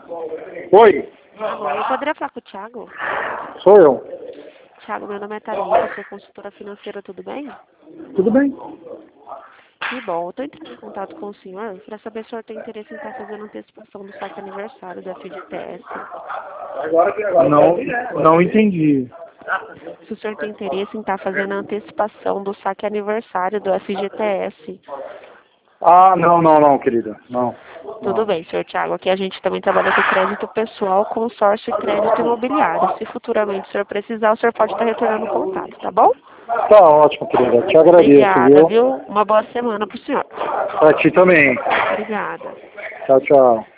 Oi, Alô, eu poderia falar com o Thiago? sou eu. Thiago, meu nome é Thalita, sou consultora financeira, tudo bem? Tudo bem? Que bom, eu estou entrando em contato com o senhor para saber se o senhor tem interesse em estar fazendo antecipação do saque aniversário da FGTS. Não entendi. Se o senhor tem interesse em estar fazendo a antecipação do saque aniversário do FGTS. Ah, não, querida. Não. Tudo bem, senhor Thiago. Aqui a gente também trabalha com crédito pessoal, consórcio e crédito imobiliário. Se futuramente o senhor precisar, o senhor pode estar retornando o contato, tá bom? Tá ótimo, querida. Te agradeço, Obrigada, viu? viu? Uma boa semana para o senhor. Pra ti também. Obrigada. Tchau, tchau.